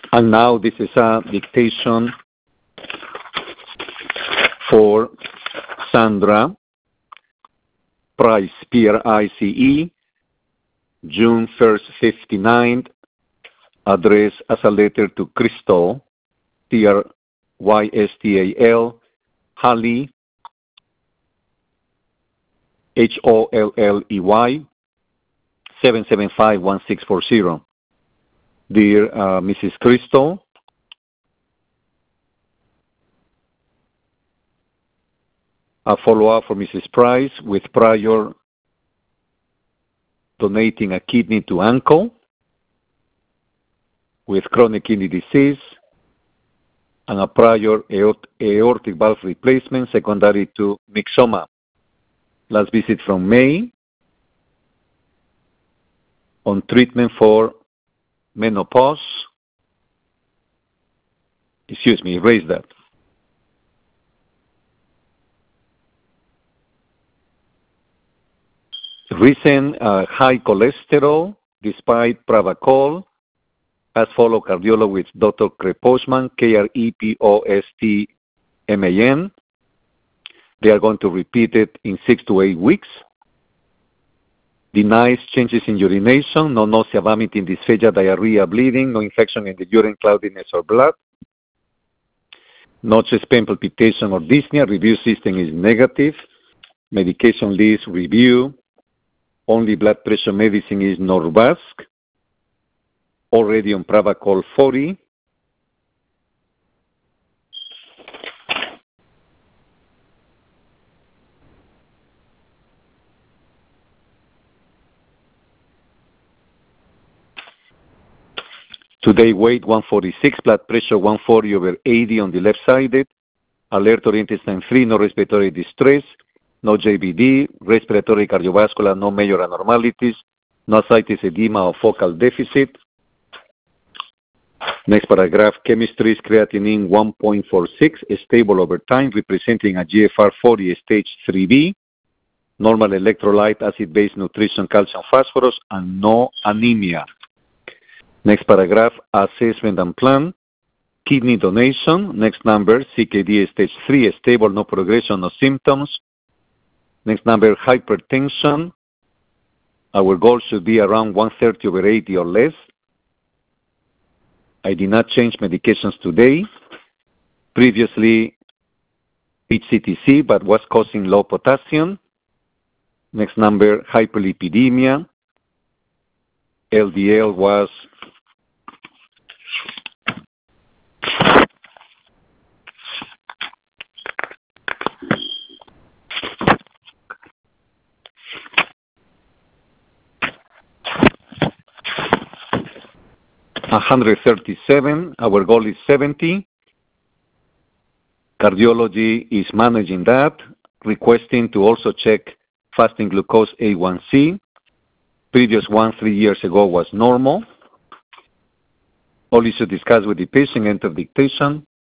And now this is a dictation for Sandra Price, Price, June 1st, 59, address as a letter to Crystal, Trystal, Holley, Holley, 775-1640. Dear Mrs. Crystal, a follow-up for Mrs. Price with prior donating a kidney to uncle with chronic kidney disease and a prior aortic valve replacement secondary to myxoma. Last visit from May on treatment for menopause. Erase that. Recent high cholesterol despite Pravachol has followed cardiologist with Dr. Krepostman, Krepostman. They are going to repeat it in 6 to 8 weeks. Denies changes in urination, no nausea, vomiting, dysphagia, diarrhea, bleeding, no infection in the urine, cloudiness, or blood. No chest pain, palpitation, or dyspnea. Review system is negative. Medication list review. Only blood pressure medicine is Norvasc. Already on Pravachol 40. Today weight 146, blood pressure 140/80 on the left-sided. Alert oriented sign 3, no respiratory distress, no JVD, respiratory cardiovascular, no major abnormalities, no ascites, edema, or focal deficit. Next paragraph, chemistry is creatinine 1.46, stable over time, representing a GFR 40 stage 3B, normal electrolyte, acid-base nutrition, calcium, phosphorus, and no anemia. Next paragraph, assessment and plan, kidney donation. Next number, CKD stage 3, stable, no progression, no symptoms. Next number, hypertension. Our goal should be around 130/80 or less. I did not change medications today. Previously, HCTC, but was causing low potassium. Next number, hyperlipidemia. LDL was 137. Our goal is 70. Cardiology is managing that, requesting to also check fasting glucose A1C. Previous one 3 years ago was normal. All issues discussed with the patient, enter dictation.